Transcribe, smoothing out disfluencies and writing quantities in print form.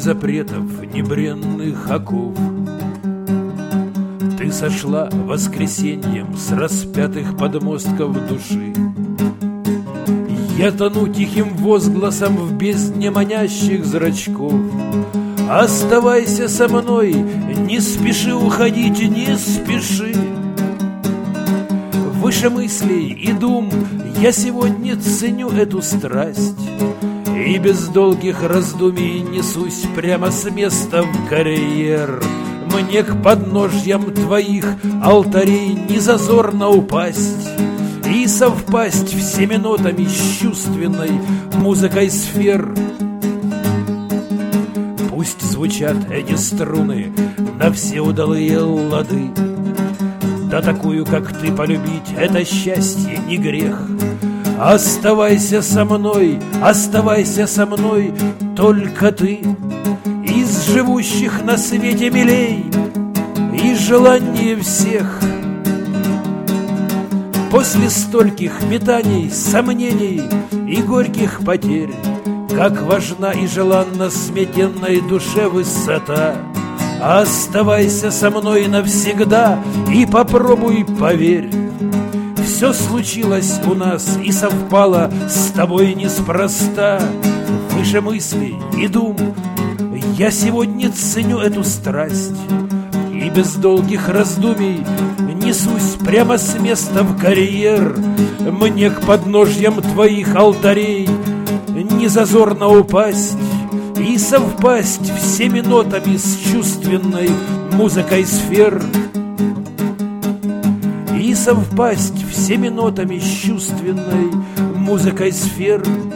запретов, ни бренных оков. Ты сошла воскресеньем с распятых подмостков души. Я тону тихим возгласом в бездне манящих зрачков. Оставайся со мной, не спеши уходить, не спеши. Выше мыслей и дум я сегодня ценю эту страсть, и без долгих раздумий несусь прямо с места в карьер. Мне к подножьям твоих алтарей не зазорно упасть и совпасть всеми нотами с чувственной музыкой сфер. Пусть звучат эти струны на все удалые лады, да такую, как ты, полюбить — это счастье, не грех. Оставайся со мной, только ты из живущих на свете милей и желание всех. После стольких метаний, сомнений и горьких потерь, как важна и желанна сметенной душе высота. Оставайся со мной навсегда и попробуй, поверь. Все случилось у нас и совпало с тобой неспроста. Выше мыслей и дум я сегодня ценю эту страсть, и без долгих раздумий несусь прямо с места в карьер. Мне к подножьям твоих алтарей не зазорно упасть и совпасть всеми нотами с чувственной музыкой сфер. И совпасть всеми нотами с чувственной музыкой сфер.